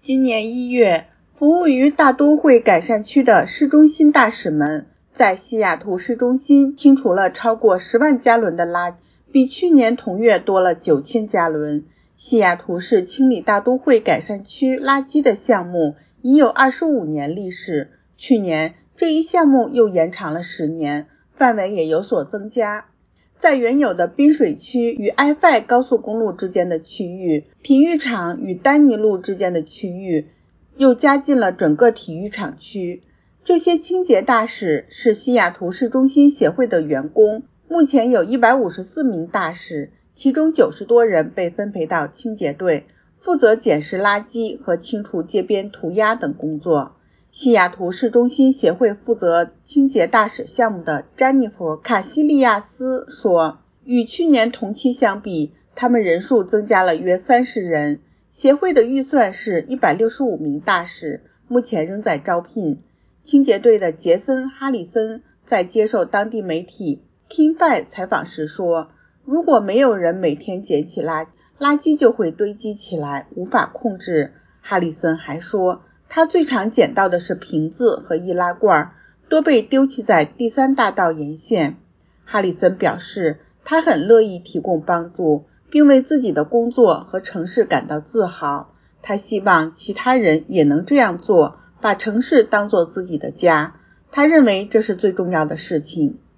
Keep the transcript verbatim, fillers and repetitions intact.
今年一月，服务于大都会改善区的市中心大使们在西雅图市中心清除了超过十万加仑的垃圾，比去年同月多了九千加仑。西雅图市清理大都会改善区垃圾的项目已有二十五年历史，去年这一项目又延长了十年，范围也有所增加。在原有的滨水区与 I 五 高速公路之间的区域，体育场与丹尼路之间的区域又加进了整个体育场区。这些清洁大使是西雅图市中心协会的员工，目前有一百五十四名大使，其中九十多人被分配到清洁队，负责捡拾垃圾和清除街边涂鸦等工作。西雅图市中心协会负责清洁大使项目的詹妮弗·卡西利亚斯说，与去年同期相比，他们人数增加了约三十人。协会的预算是一百六十五名大使，目前仍在招聘。清洁队的杰森·哈里森在接受当地媒体 King Five 采访时说，如果没有人每天捡起垃圾，垃圾就会堆积起来，无法控制。哈里森还说，他最常捡到的是瓶子和易拉罐，多被丢弃在第三大道沿线。哈里森表示，他很乐意提供帮助，并为自己的工作和城市感到自豪。他希望其他人也能这样做，把城市当作自己的家。他认为这是最重要的事情。